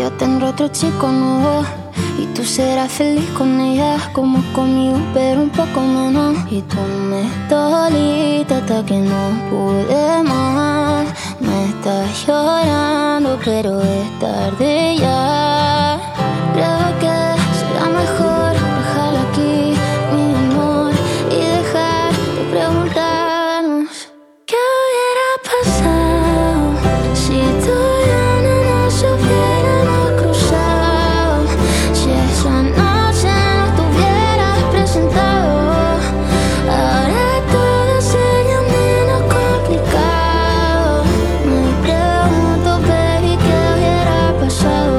yo tendré otro chico nuevo y tú serás feliz con ella como conmigo, pero un poco menos. Y tú me doliste hasta que no pude más. Me estás llorando, pero es tarde ya. Creo que será mejor dejarlo aquí, mi amor, y dejar de preguntarnos qué hubiera pasado si tú y yo no nos hubiéramos cruzado, si esa noche no te hubieras presentado. Ahora todo sería menos complicado. Me pregunto, baby, qué hubiera pasado.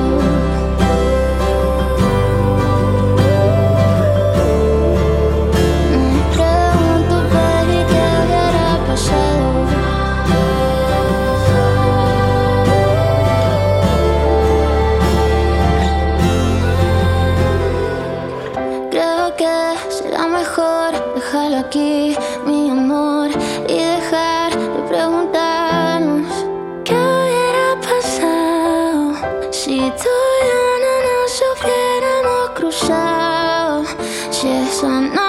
Me pregunto, baby, qué hubiera pasado. Creo que será mejor dejarlo aquí, mi amor, y dejar de preguntarnos qué hubiera pasado si tú y yo no nos hubiéramos cruzado, si esa noche